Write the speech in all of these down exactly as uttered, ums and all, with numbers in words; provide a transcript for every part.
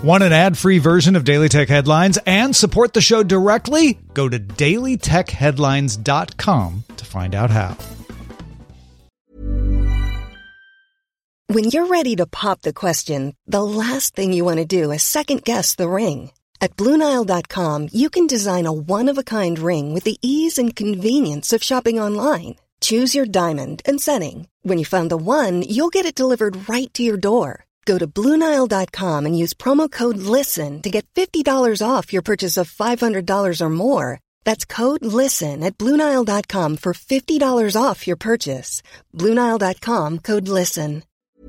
Want an ad-free version of Daily Tech Headlines and support the show directly? Go to daily tech headlines dot com to find out how. When you're ready to pop the question, the last thing you want to do is second-guess the ring. At Blue Nile dot com, you can design a one-of-a-kind ring with the ease and convenience of shopping online. Choose your diamond and setting. When you find the one, you'll get it delivered right to your door. Go to Blue Nile dot com and use promo code LISTEN to get fifty dollars off your purchase of five hundred dollars or more. That's code LISTEN at Blue Nile dot com for fifty dollars off your purchase. Blue Nile dot com, code LISTEN.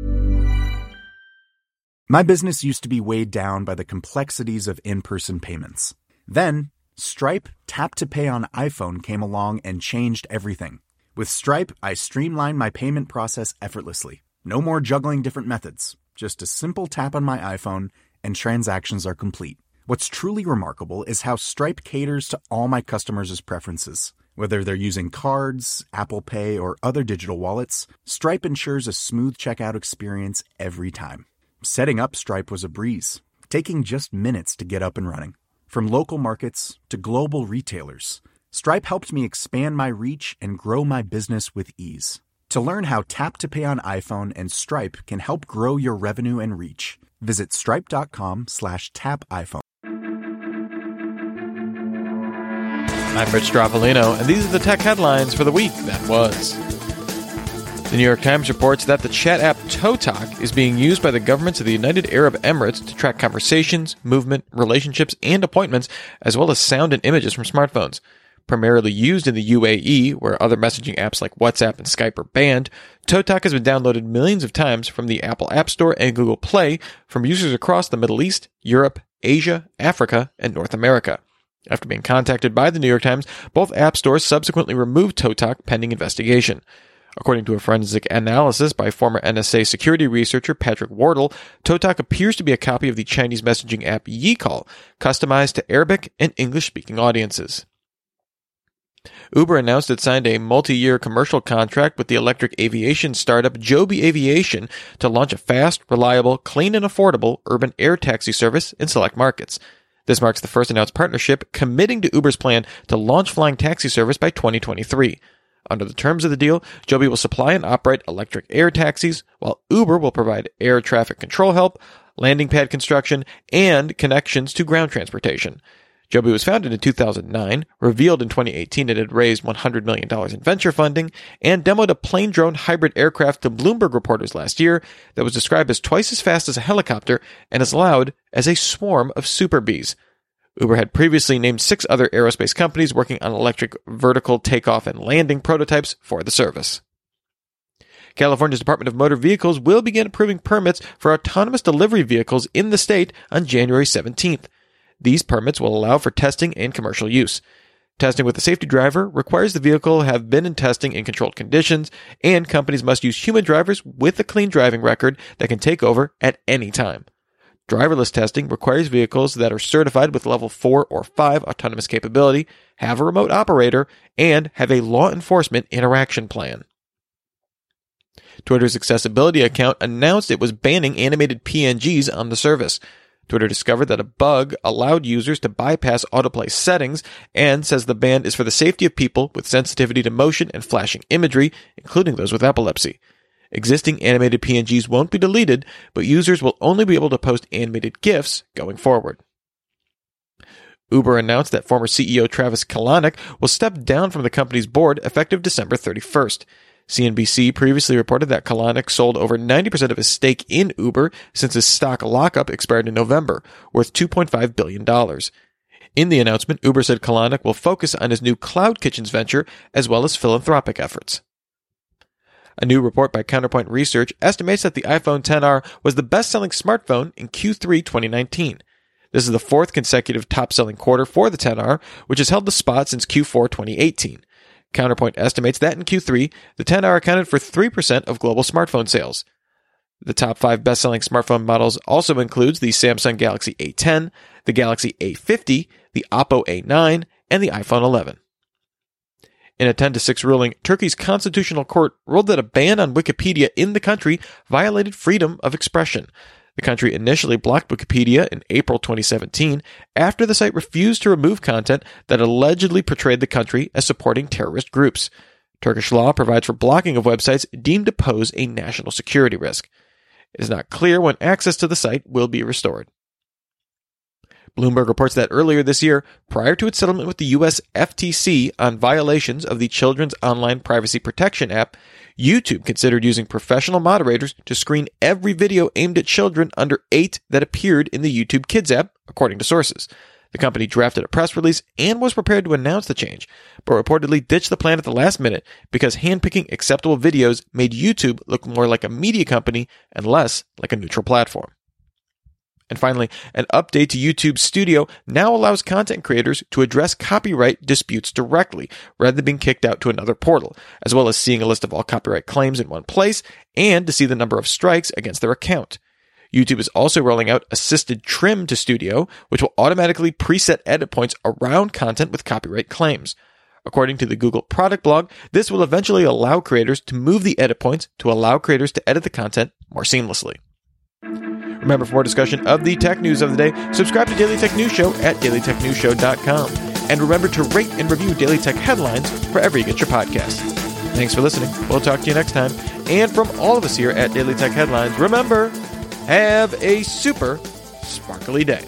My business used to be weighed down by the complexities of in-person payments. Then, Stripe Tap to Pay on iPhone came along and changed everything. With Stripe, I streamlined my payment process effortlessly. No more juggling different methods. Just a simple tap on my iPhone and transactions are complete. What's truly remarkable is how Stripe caters to all my customers' preferences. Whether they're using cards, Apple Pay, or other digital wallets, Stripe ensures a smooth checkout experience every time. Setting up Stripe was a breeze, taking just minutes to get up and running. From local markets to global retailers, Stripe helped me expand my reach and grow my business with ease. To learn how Tap to Pay on iPhone and Stripe can help grow your revenue and reach, visit stripe.com slash tap iPhone. I'm Rich Stroffolino, and these are the tech headlines for the week that was. The New York Times reports that the chat app ToeTalk is being used by the governments of the United Arab Emirates to track conversations, movement, relationships, and appointments, as well as sound and images from smartphones. Primarily used in the U A E, where other messaging apps like WhatsApp and Skype are banned, ToeTalk has been downloaded millions of times from the Apple App Store and Google Play from users across the Middle East, Europe, Asia, Africa, and North America. After being contacted by the New York Times, both app stores subsequently removed ToeTalk pending investigation. According to a forensic analysis by former N S A security researcher Patrick Wardle, ToeTalk appears to be a copy of the Chinese messaging app YeCall, customized to Arabic and English-speaking audiences. Uber announced it signed a multi-year commercial contract with the electric aviation startup Joby Aviation to launch a fast, reliable, clean, and affordable urban air taxi service in select markets. This marks the first announced partnership committing to Uber's plan to launch flying taxi service by twenty twenty-three. Under the terms of the deal, Joby will supply and operate electric air taxis, while Uber will provide air traffic control help, landing pad construction, and connections to ground transportation. Joby was founded in two thousand nine, revealed in twenty eighteen it had raised one hundred million dollars in venture funding, and demoed a plane-drone hybrid aircraft to Bloomberg reporters last year that was described as twice as fast as a helicopter and as loud as a swarm of super bees. Uber had previously named six other aerospace companies working on electric vertical takeoff and landing prototypes for the service. California's Department of Motor Vehicles will begin approving permits for autonomous delivery vehicles in the state on January seventeenth. These permits will allow for testing and commercial use. Testing with a safety driver requires the vehicle have been in testing in controlled conditions, and companies must use human drivers with a clean driving record that can take over at any time. Driverless testing requires vehicles that are certified with level four or five autonomous capability, have a remote operator, and have a law enforcement interaction plan. Twitter's accessibility account announced it was banning animated P N Gs on the service. Twitter discovered that a bug allowed users to bypass autoplay settings and says the ban is for the safety of people with sensitivity to motion and flashing imagery, including those with epilepsy. Existing animated P N Gs won't be deleted, but users will only be able to post animated GIFs going forward. Uber announced that former C E O Travis Kalanick will step down from the company's board effective December thirty-first. C N B C previously reported that Kalanick sold over ninety percent of his stake in Uber since his stock lockup expired in November, worth two point five billion dollars. In the announcement, Uber said Kalanick will focus on his new Cloud Kitchens venture as well as philanthropic efforts. A new report by Counterpoint Research estimates that the iPhone X R was the best-selling smartphone in Q three twenty nineteen. This is the fourth consecutive top-selling quarter for the X R, which has held the spot since Q four twenty eighteen. Counterpoint estimates that in Q three, the X R accounted for three percent of global smartphone sales. The top five best-selling smartphone models also includes the Samsung Galaxy A ten, the Galaxy A fifty, the Oppo A nine, and the iPhone eleven. In a ten to six ruling, Turkey's constitutional court ruled that a ban on Wikipedia in the country violated freedom of expression. The country initially blocked Wikipedia in April twenty seventeen after the site refused to remove content that allegedly portrayed the country as supporting terrorist groups. Turkish law provides for blocking of websites deemed to pose a national security risk. It is not clear when access to the site will be restored. Bloomberg reports that earlier this year, prior to its settlement with the U S F T C on violations of the Children's Online Privacy Protection app, YouTube considered using professional moderators to screen every video aimed at children under eight that appeared in the YouTube Kids app, according to sources. The company drafted a press release and was prepared to announce the change, but reportedly ditched the plan at the last minute because handpicking acceptable videos made YouTube look more like a media company and less like a neutral platform. And finally, an update to YouTube Studio now allows content creators to address copyright disputes directly, rather than being kicked out to another portal, as well as seeing a list of all copyright claims in one place, and to see the number of strikes against their account. YouTube is also rolling out assisted trim to Studio, which will automatically preset edit points around content with copyright claims. According to the Google product blog, this will eventually allow creators to move the edit points to allow creators to edit the content more seamlessly. Remember, for more discussion of the tech news of the day, subscribe to Daily Tech News Show at daily tech news show dot com. And remember to rate and review Daily Tech Headlines wherever you get your podcasts. Thanks for listening. We'll talk to you next time. And from all of us here at Daily Tech Headlines, remember, have a super sparkly day.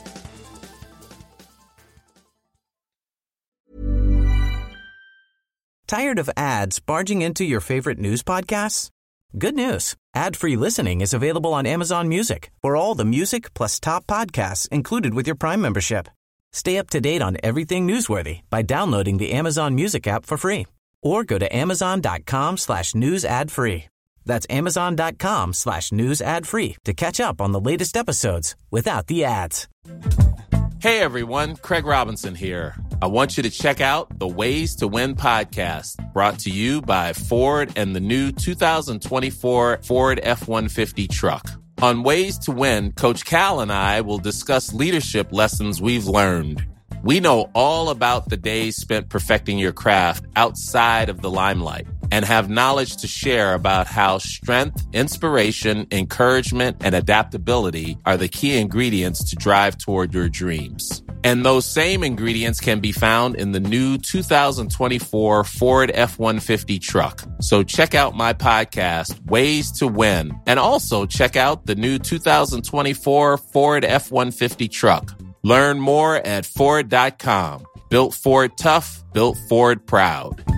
Tired of ads barging into your favorite news podcasts? Good news. Ad-free listening is available on Amazon Music for all the music plus top podcasts included with your Prime membership. Stay up to date on everything newsworthy by downloading the Amazon Music app for free or go to amazon.com slash news ad free. That's amazon.com slash news ad free to catch up on the latest episodes without the ads. Hey everyone, Craig Robinson here. I want you to check out the Ways to Win podcast, brought to you by Ford and the new two thousand twenty-four Ford F one fifty truck. On Ways to Win, Coach Cal and I will discuss leadership lessons we've learned. We know all about the days spent perfecting your craft outside of the limelight and have knowledge to share about how strength, inspiration, encouragement, and adaptability are the key ingredients to drive toward your dreams. And those same ingredients can be found in the new two thousand twenty-four Ford F one fifty truck. So check out my podcast, Ways to Win, and also check out the new two thousand twenty-four Ford F one fifty truck. Learn more at Ford dot com. Built Ford tough, built Ford proud.